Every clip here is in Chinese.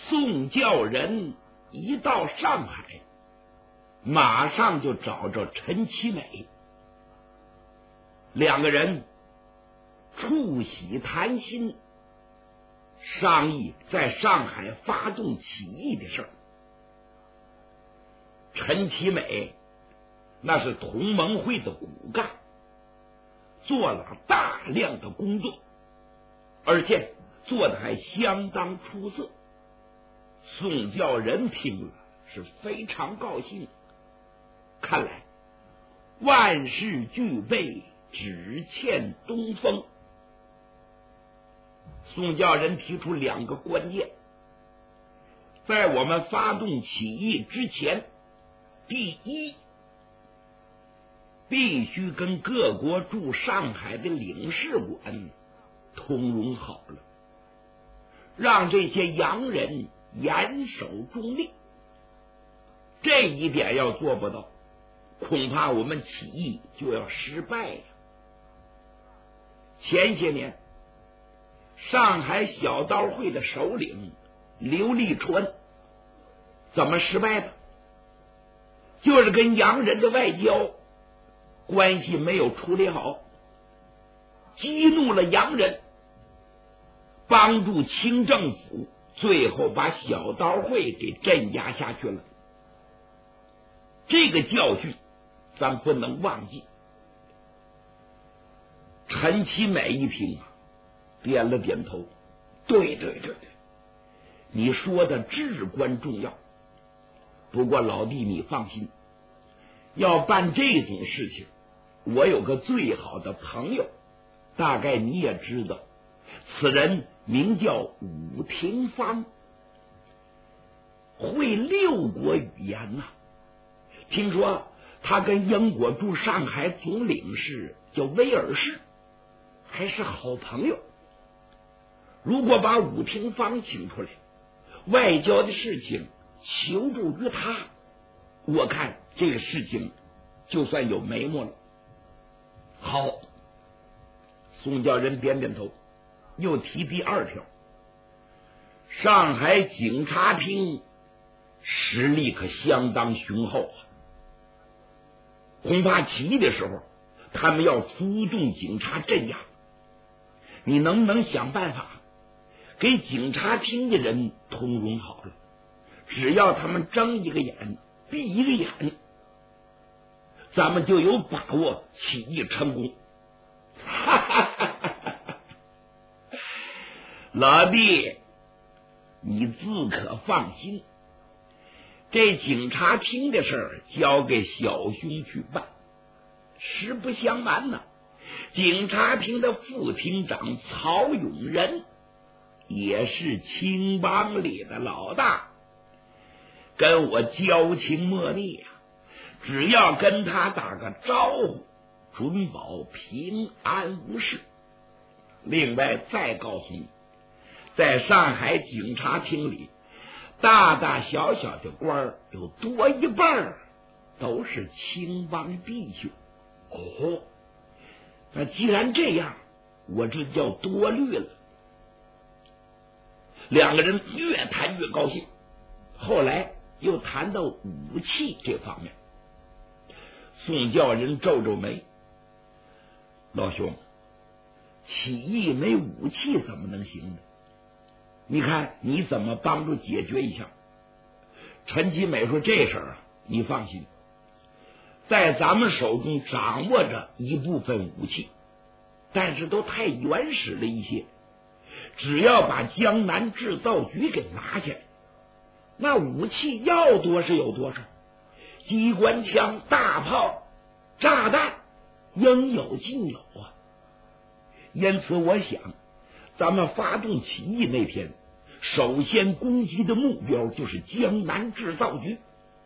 宋教仁一到上海，马上就找着陈其美，两个人促膝谈心，商议在上海发动起义的事儿。陈其美那是同盟会的骨干，做了大量的工作，而且做得还相当出色。宋教仁听了是非常高兴，看来万事俱备，只欠东风。宋教仁提出两个关键，在我们发动起义之前，第一，必须跟各国驻上海的领事馆通融好了，让这些洋人严守中立。这一点要做不到，恐怕我们起义就要失败呀。前些年上海小刀会的首领刘立川怎么失败的？就是跟洋人的外交关系没有处理好，激怒了洋人，帮助清政府，最后把小刀会给镇压下去了。这个教训咱不能忘记。陈其美一听啊，点了点头，对，你说的至关重要。不过老弟你放心，要办这种事情，我有个最好的朋友，大概你也知道，此人名叫武廷芳，会6国语言呐。听说他跟英国驻上海总领事叫威尔士还是好朋友。如果把武廷芳请出来，外交的事情求助于他，我看这个事情就算有眉目了。好，宋教仁点点头，又提第二条，上海警察厅实力可相当雄厚啊，恐怕起义的时候他们要出动警察镇压。你能不能想办法给警察厅的人通融好了，只要他们睁一个眼闭一个眼，咱们就有把握起义成功。老弟你自可放心，这警察厅的事儿交给小兄去办。实不相瞒呢，警察厅的副厅长曹永仁也是青帮里的老大，跟我交情莫逆呀，只要跟他打个招呼，准保平安无事。另外再告诉你，在上海警察厅里，大大小小的官儿有多一半都是青帮弟兄。哦，那既然这样，我这叫多虑了。两个人越谈越高兴，后来又谈到武器这方面。宋教仁皱皱眉，老兄，起义没武器怎么能行呢？你看你怎么帮助解决一下？陈其美说，这事儿啊，你放心，在咱们手中掌握着一部分武器，但是都太原始了一些，只要把江南制造局给拿下来，那武器要多是有多少，机关枪、大炮、炸弹应有尽有啊。因此我想，咱们发动起义那天，首先攻击的目标就是江南制造局，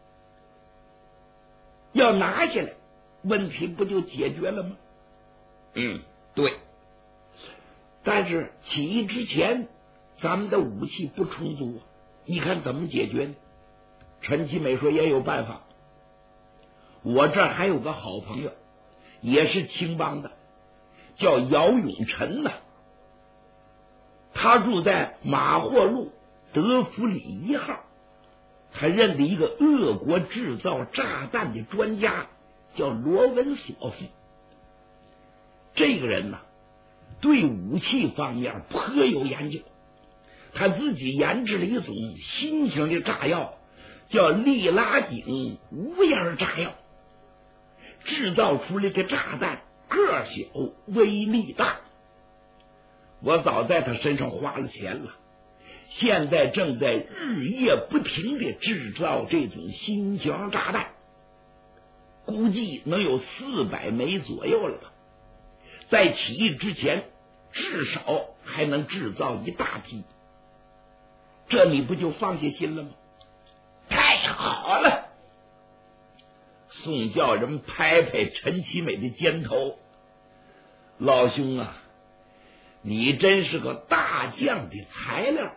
要拿下来，问题不就解决了吗？对。但是起义之前，咱们的武器不充足啊，你看怎么解决呢？陈其美说也有办法，我这还有个好朋友，也是青帮的，叫姚永臣呐，他住在马货路德弗里1号，他认得一个俄国制造炸弹的专家，叫罗文索夫。这个人呢，对武器方面颇有研究，他自己研制了一种新型的炸药，叫利拉井无烟炸药，制造出来的炸弹个小，威力大。我早在他身上花了钱了，现在正在日夜不停的制造这种新型炸弹，估计能有400枚左右了吧。在起义之前，至少还能制造一大批。这你不就放下心了吗？太好了！宋教仁拍拍陈其美的肩头，老兄啊，你真是个大将的材料。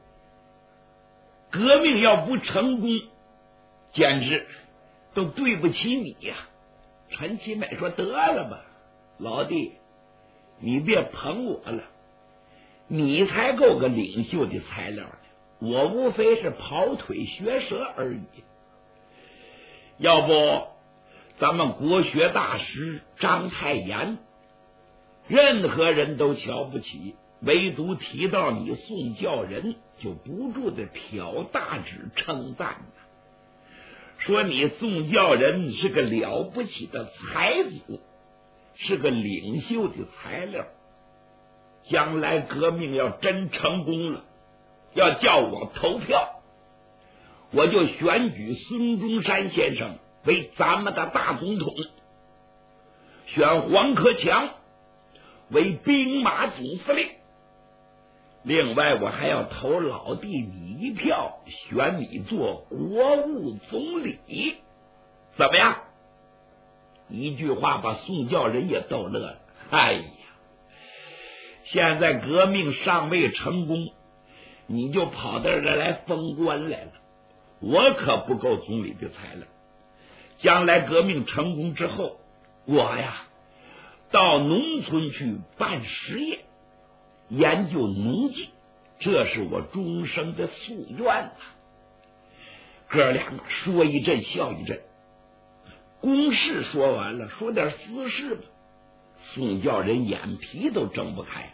革命要不成功，简直都对不起你呀。陈其美说：“得了吧，老弟，你别捧我了，你才够个领袖的材料呢，我无非是跑腿学舌而已。要不咱们国学大师章太炎，任何人都瞧不起，唯独提到你宋教仁，就不住的挑大指称赞呢，说你宋教仁是个了不起的才子，是个领袖的材料。将来革命要真成功了，要叫我投票，我就选举孙中山先生为咱们的大总统，选黄克强为兵马总司令。另外我还要投老弟你一票，选你做国务总理，怎么样？一句话把宋教仁也逗乐了。哎呀，现在革命尚未成功，你就跑到这来封官来了，我可不够总理的材料。将来革命成功之后，我呀到农村去办实业，研究农技，这是我终生的夙愿啊。哥俩说一阵笑一阵。公事说完了，说点私事吧。宋教仁眼皮都睁不开了。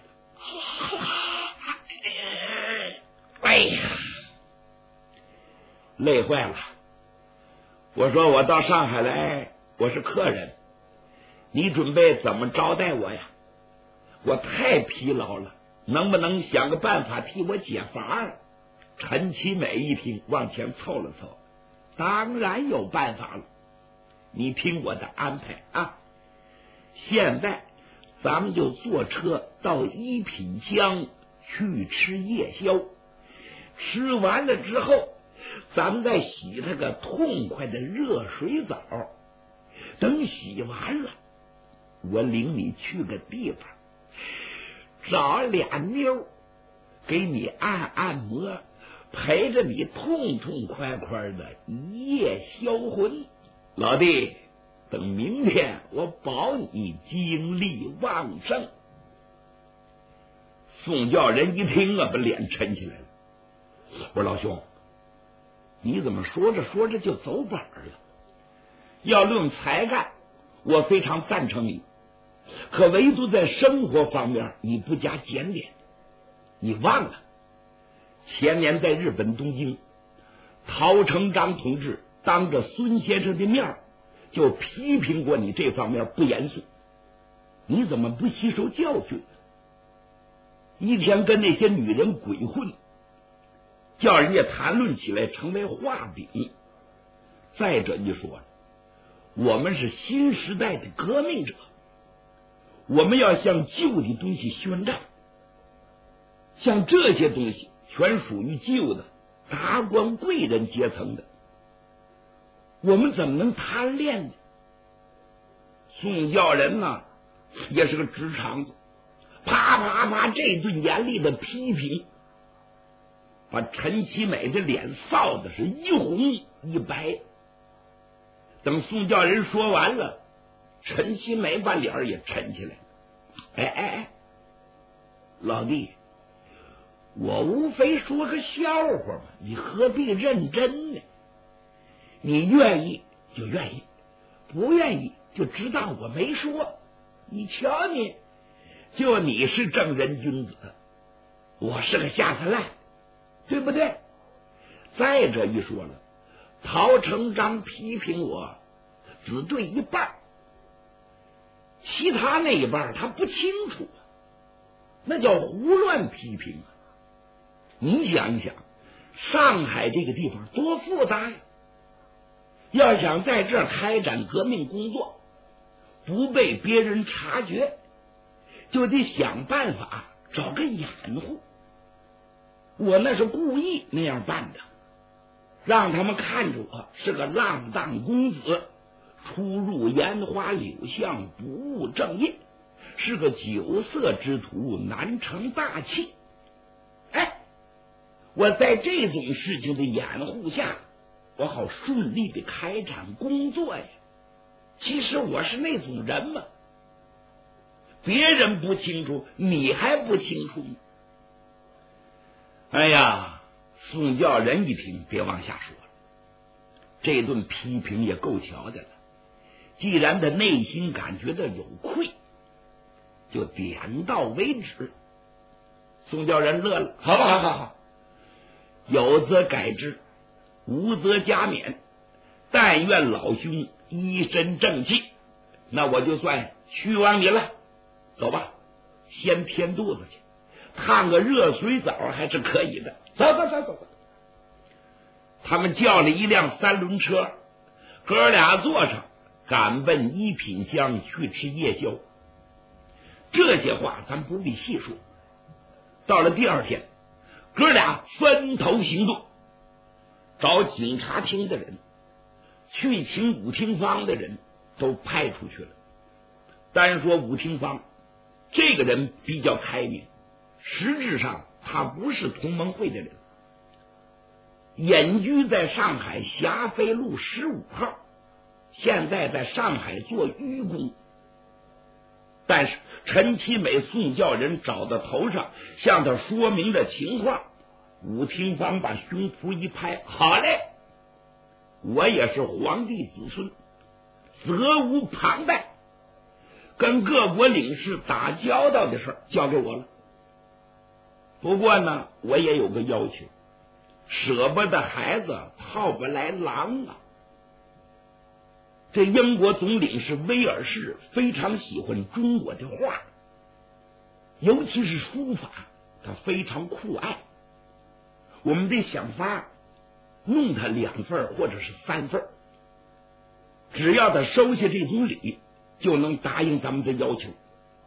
哎呀，累坏了。我说我到上海来，我是客人，你准备怎么招待我呀？我太疲劳了，能不能想个办法替我解乏？陈其美一听，往前凑了凑，当然有办法了，你听我的安排啊！现在咱们就坐车到一品江去吃夜宵，吃完了之后，咱们再洗他个痛快的热水澡。等洗完了，我领你去个地方，找俩妞给你按按摩，陪着你痛痛快快的一夜销魂。老弟，等明天我保你精力旺盛。宋教仁一听啊，把脸沉起来了。我说老兄，你怎么说着说着就走板了？要论才干，我非常赞成你，可唯独在生活方面你不加检点。你忘了前年在日本东京，陶成章同志当着孙先生的面就批评过你这方面不严肃，你怎么不吸收教训呢？一天跟那些女人鬼混，叫人家谈论起来成为画饼。再者一说，我们是新时代的革命者，我们要向旧的东西宣战。像这些东西全属于旧的达官贵人阶层的，我们怎么能贪恋呢？宋教仁呢，也是个直肠子，啪啪啪这顿严厉的批评，把陈其美的脸臊的是一红一白。等宋教仁说完了，陈其美把脸也沉起来。哎哎哎，老弟， 我无非说个笑话嘛，你何必认真呢？你愿意就愿意，不愿意就知道我没说。你瞧你，就你是正人君子，我是个下三滥，对不对？再者一说了，陶成章批评我只对一半，其他那一半他不清楚，那叫胡乱批评啊！你想一想，上海这个地方多复杂呀！要想在这儿开展革命工作，不被别人察觉，就得想办法找个掩护。我那是故意那样办的，让他们看着我是个浪荡公子，出入烟花柳巷，不务正业，是个酒色之徒，难成大器。哎，我在这种事情的掩护下，我好顺利的开展工作呀。其实我是那种人嘛，别人不清楚，你还不清楚吗？哎呀，宋教仁一听，别往下说了，这顿批评也够瞧的了。既然他内心感觉到有愧，就点到为止。宋教仁乐了，好吧，好，有则改之，无则加勉。但愿老兄一身正气，那我就算屈枉你了。走吧，先填肚子去，烫个热水澡还是可以的。走。他们叫了一辆三轮车，哥俩坐上，赶奔一品乡去吃夜宵。这些话咱不必细说。到了第二天，哥俩分头行动，找警察厅的人，去请武廷芳的人都派出去了。单说武廷芳这个人比较开明，实质上他不是同盟会的人，隐居在上海霞飞路15号，现在在上海做渔工。但是陈其美、宋教仁找到头上，向他说明了情况。武廷芳把胸脯一拍，好嘞，我也是皇帝子孙，责无旁贷，跟各国领事打交道的事交给我了。不过呢，我也有个要求，舍不得孩子套不来狼啊。这英国总领事威尔士非常喜欢中国的画，尤其是书法，他非常酷爱。我们得想法弄他2份或者是3份，只要他收下这种礼，就能答应咱们的要求。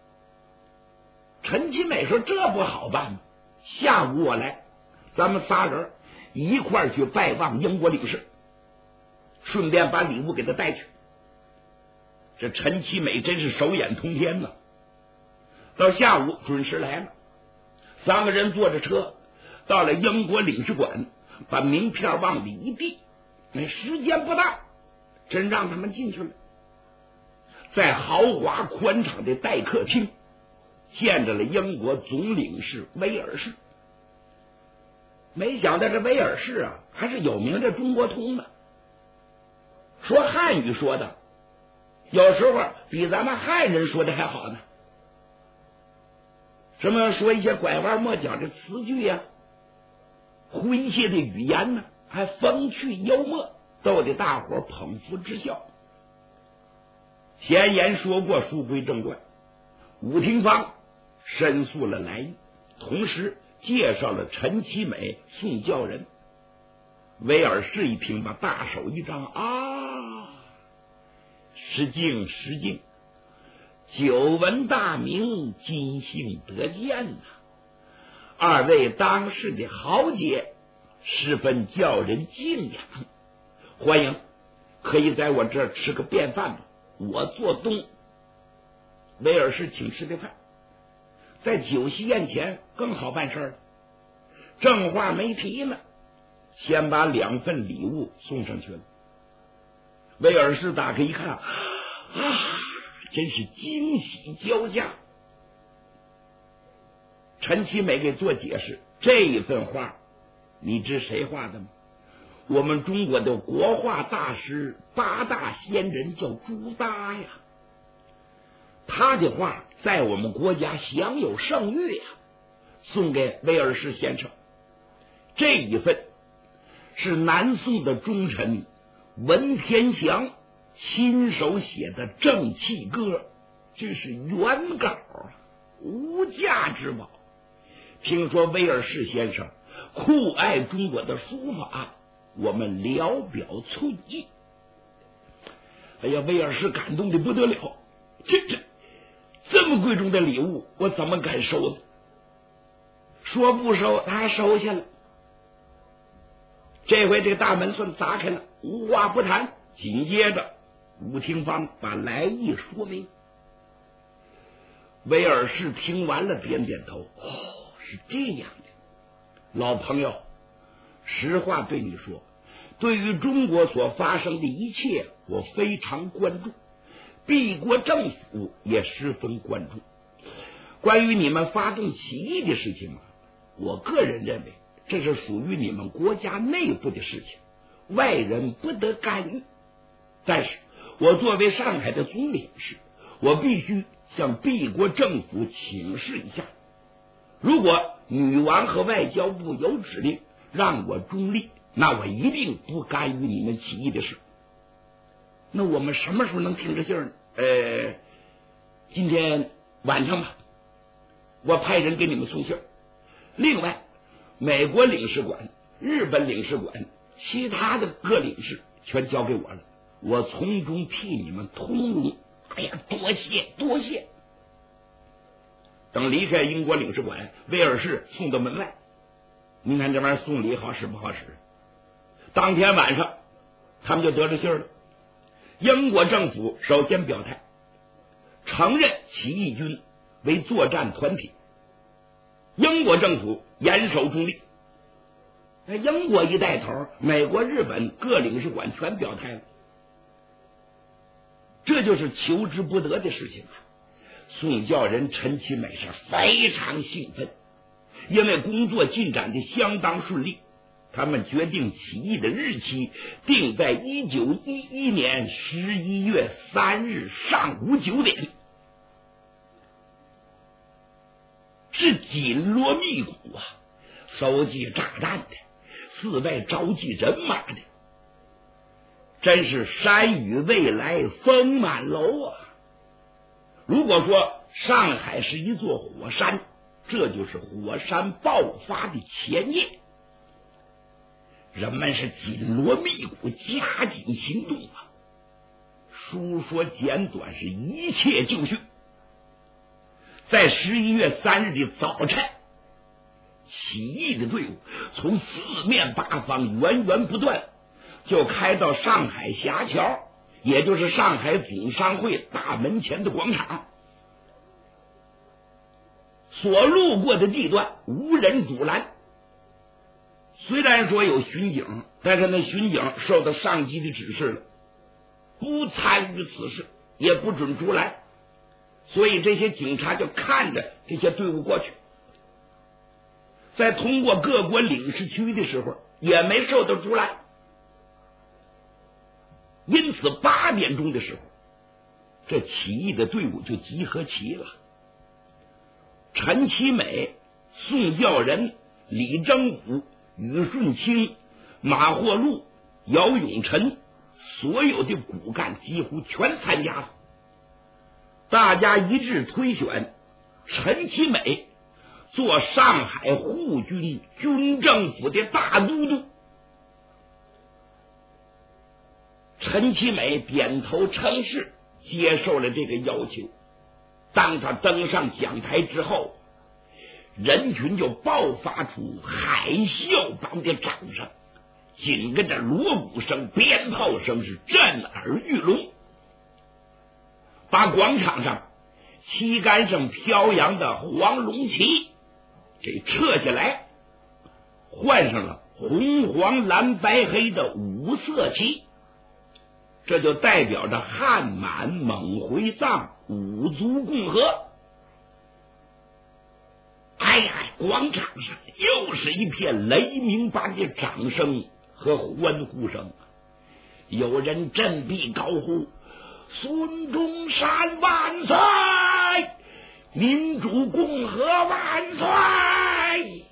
陈其美说这不好办吗？下午我来，咱们仨人一块儿去拜望英国领事，顺便把礼物给他带去。这陈其美真是手眼通天呐！到下午准时来了，3个人坐着车到了英国领事馆，把名片往里一递，时间不大，真让他们进去了。在豪华宽敞的待客厅见着了英国总领事威尔士。没想到这威尔士啊，还是有名的中国通呢，说汉语说的有时候比咱们汉人说的还好呢。什么说一些拐弯抹角的词句呀，诙谐的语言呢，还风趣幽默，逗得大伙捧腹之笑。闲言说过，书归正传。武廷芳申诉了来意，同时介绍了陈其美、宋教仁。威尔士一听，把大手一张，啊，失敬，久闻大名，今幸得见呐！2位当世的豪杰，十分叫人敬仰，欢迎，可以在我这儿吃个便饭吧，我做东。威尔士请吃的饭，在酒席宴前更好办事了。正话没提呢，先把2份礼物送上去了。威尔士打开一看，啊，真是惊喜交加。陈其美给做解释， 这一份画你知谁画的吗？我们中国的国画大师八大仙人叫朱耷呀，他的画在我们国家享有盛誉呀，送给威尔士先生。这一份是南宋的忠臣文天祥亲手写的正气歌，这是原稿啊，无价之宝。听说威尔士先生酷爱中国的书法，我们聊表寸意。哎呀，威尔士感动的不得了，这么贵重的礼物，我怎么敢收呢？说不收，他还收下了。这回这个大门算砸开了，无话不谈。紧接着武廷芳把来意说明。威尔士听完了，点点头。是这样的，老朋友，实话对你说，对于中国所发生的一切，我非常关注，敝国政府也十分关注。关于你们发动起义的事情，我个人认为这是属于你们国家内部的事情，外人不得干预。但是我作为上海的总领事，我必须向敝国政府请示一下，如果女王和外交部有指令让我中立，那我一定不干预你们起义的事。那我们什么时候能听着信呢？今天晚上吧，我派人给你们送信。另外，美国领事馆、日本领事馆、其他的各领事全交给我了，我从中替你们通融。哎呀，多谢多谢。等离开英国领事馆，威尔士送到门外。您看这玩意儿送礼好使不好使？当天晚上他们就得着信了。英国政府首先表态，承认起义军为作战团体，英国政府严守中立。英国一带头，美国、日本各领事馆全表态了，这就是求之不得的事情啊！宋教仁陈其美是非常兴奋，因为工作进展的相当顺利，他们决定起义的日期定在1911年11月3日上午9点，是紧锣密鼓啊，收集炸弹的，四外召集人马的，真是山雨未来风满楼啊！如果说上海是一座火山，这就是火山爆发的前夜。人们是紧锣密鼓，加紧行动啊！书说简短，是一切就绪。在11月3日的早晨，起义的队伍从四面八方源源不断，就开到上海峡桥，也就是上海总商会大门前的广场。所路过的地段无人阻拦，虽然说有巡警，但是那巡警受到上级的指示了，不参与此事，也不准阻拦，所以这些警察就看着这些队伍过去。在通过各国领事区的时候，也没受到阻拦。因此8点钟的时候，这起义的队伍就集合齐了。陈其美、宋教仁、李征武、宇顺清、马霍禄、姚永臣，所有的骨干几乎全参加了。大家一致推选陈其美做上海护军军政府的大都督。陈其美点头称是，接受了这个要求。当他登上讲台之后，人群就爆发出海啸般的掌声，紧跟着锣鼓声、鞭炮声是震耳欲聋，把广场上旗杆上飘扬的黄龙旗给撤下来，换上了红黄蓝白黑的5色旗，这就代表着汉满蒙回藏5族共和。 哎呀，广场上又是一片雷鸣般的掌声和欢呼声，有人振臂高呼：孙中山万岁！民主共和万岁！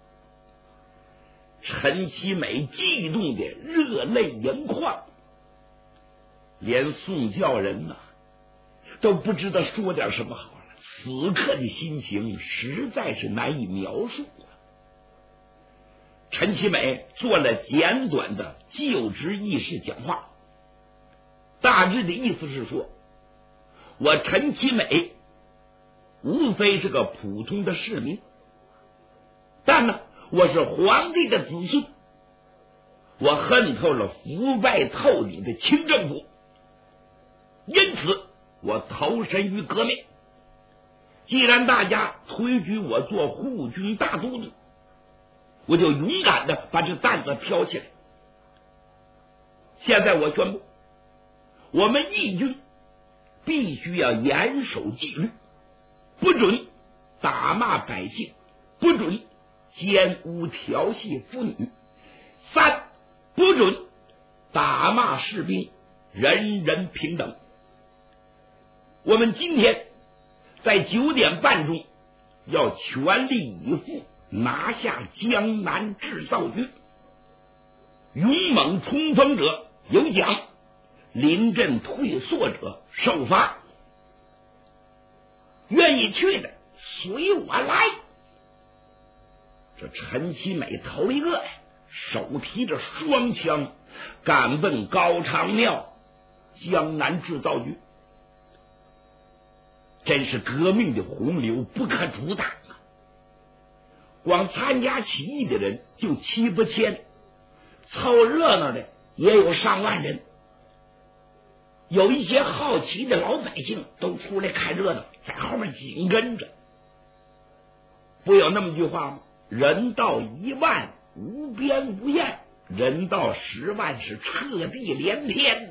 陈其美激动的热泪盈眶，连宋教仁都不知道说点什么好了。此刻的心情实在是难以描述陈其美做了简短的就职仪式讲话，大致的意思是说，我陈其美无非是个普通的市民，但呢，我是皇帝的子孙，我恨透了腐败透顶的清政府，因此我投身于革命。既然大家推举我做护军大都督，我就勇敢的把这担子挑起来。现在我宣布，我们义军必须要严守纪律，不准打骂百姓，不准奸污调戏妇女，三，不准打骂士兵，人人平等。我们今天在9点半钟要全力以赴拿下江南制造局，勇猛冲锋者有奖，临阵退缩者受罚。愿意去的随我来。这陈其美头一个手提着双枪赶奔高长庙江南制造局，真是革命的洪流不可阻挡啊！光参加起义的人就7、8千，凑热闹的也有上万人。有一些好奇的老百姓都出来看热闹，在后面紧跟着。不有那么句话吗？人到1万无边无沿，人到10万是彻地连天。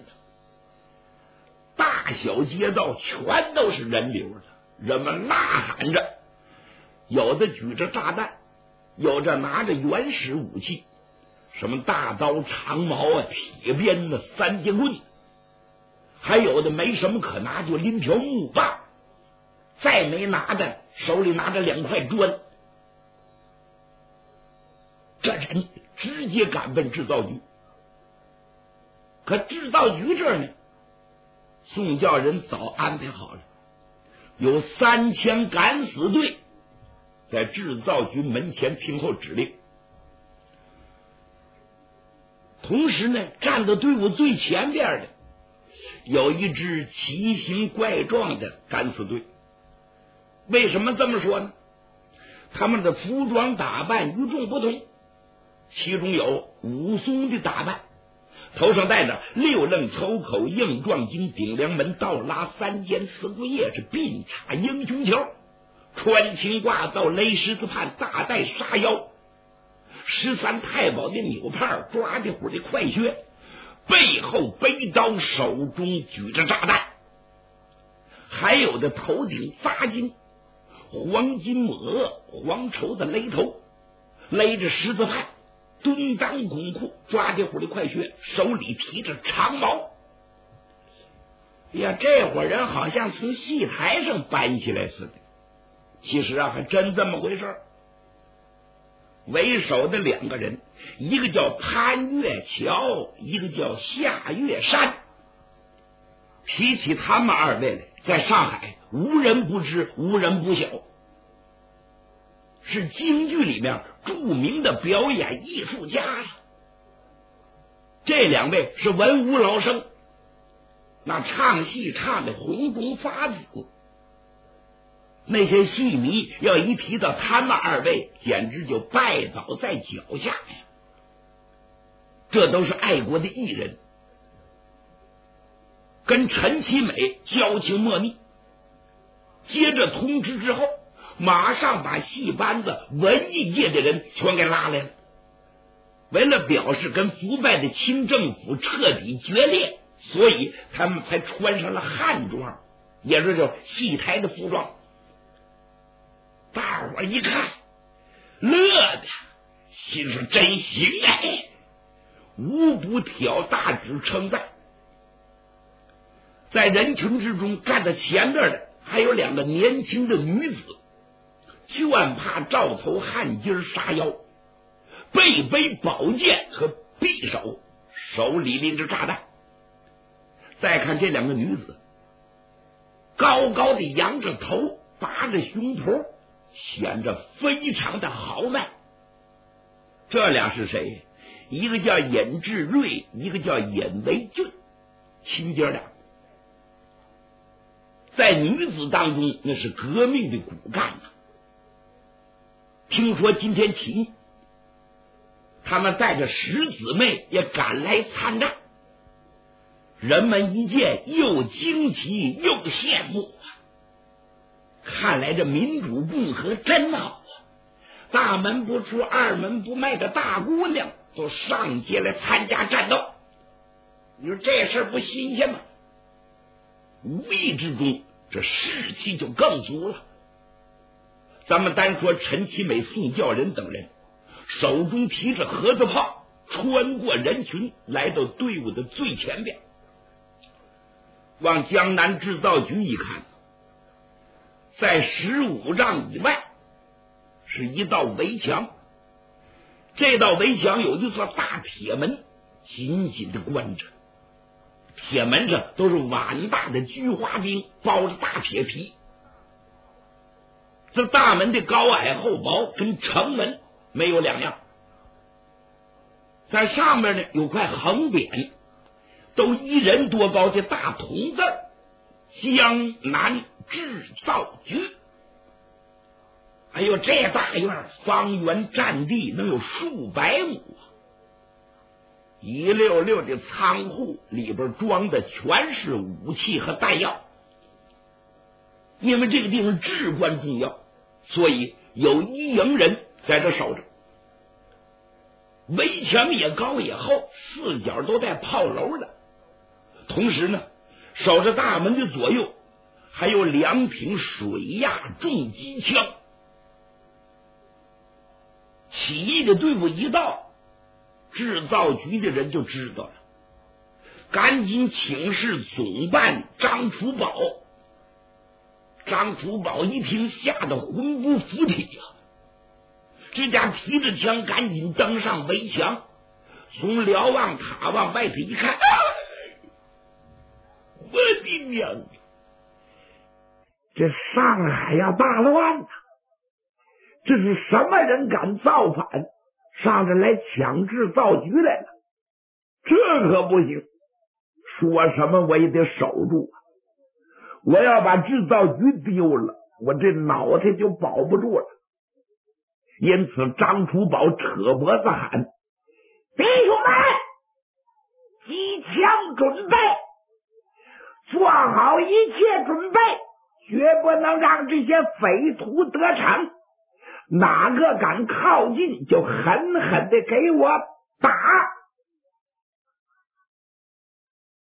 大小街道全都是人流的，人们呐喊着，有的举着炸弹，有着拿着原始武器，什么大刀长矛啊、铁鞭啊、3节棍，还有的没什么可拿，就拎条木棒，再没拿的手里拿着2块砖。这人直接赶奔制造局。可制造局这儿呢，宋教仁早安排好了，有3000敢死队在制造局门前听候指令。同时呢，站在队伍最前边的有一支奇形怪状的敢死队。为什么这么说呢？他们的服装打扮与众不同，其中有武松的打扮，头上戴着6楞抽口硬壮筋顶梁门倒拉3尖刺骨叶，是鬓插英雄球，穿青挂造勒狮子畔，大带沙腰，13太保的纽帕，抓地虎的快靴，背后背刀，手中举着炸弹，还有的头顶扎金黄金抹额黄绸的勒头，勒着狮子畔，蹲裆拱裤，抓地虎的快靴，手里提着长矛。呀，这伙人好像从戏台上搬起来似的，其实还真这么回事。为首的2个人，一个叫潘月桥，一个叫夏月山。提起他们2位来，在上海无人不知，无人不晓，是京剧里面著名的表演艺术家呀。这2位是文武老生，那唱戏唱的红中发紫，那些戏迷要一提到他们2位，简直就拜倒在脚下呀。这都是爱国的艺人，跟陈其美交情莫逆。接着通知之后，马上把戏班子文艺界的人全给拉来了。为了表示跟腐败的清政府彻底决裂，所以他们才穿上了汉装，也就是戏台的服装。 大伙一看，乐的心说真行哎，无不挑大指称赞。在人群之中站在前边的还有2个年轻的女子，全怕赵头汉奸杀妖，背背宝剑和匕首，手里拎着炸弹。再看这2个女子，高高的仰着头，拔着胸脯，显着非常的豪迈。这俩是谁？一个叫尹志瑞，一个叫尹维俊，亲姐俩。在女子当中，那是革命的骨干啊。听说今天起义，他们带着10姊妹也赶来参战。人们一见，又惊奇又羡慕啊！看来这民主共和真好啊！大门不出二门不迈的大姑娘都上街来参加战斗，你说这事不新鲜吗？无意之中，这士气就更足了。咱们单说陈其美、宋教仁等人，手中提着盒子炮，穿过人群，来到队伍的最前边。往江南制造局一看，在15丈以外是一道围墙，这道围墙有一座大铁门紧紧的关着，铁门上都是碗大的菊花钉，包着大铁皮。这大门的高矮厚薄跟城门没有两样。在上面呢有块横匾，都1人多高的大铜字，江南制造局。哎呦，这大院方圆占地能有数百亩，一溜溜的仓库里边装的全是武器和弹药。因为这个地方至关重要，所以有1营人在这守着。围墙也高也厚，4角都带炮楼的。同时呢，守着大门的左右还有2挺水压重机枪。起义的队伍一到，制造局的人就知道了，赶紧请示总办张楚宝。张楚宝一听，吓得魂不附体呀！这家提着枪赶紧登上围墙，从瞭望塔往外头一看，我的娘！这上海呀大乱呐！这是什么人敢造反，上这来抢制造局来了？这可不行，说什么我也得守住啊！我要把制造局丢了，我这脑袋就保不住了。因此张楚宝扯脖子喊：弟兄们，机枪准备，做好一切准备，绝不能让这些匪徒得逞，哪个敢靠近就狠狠的给我打！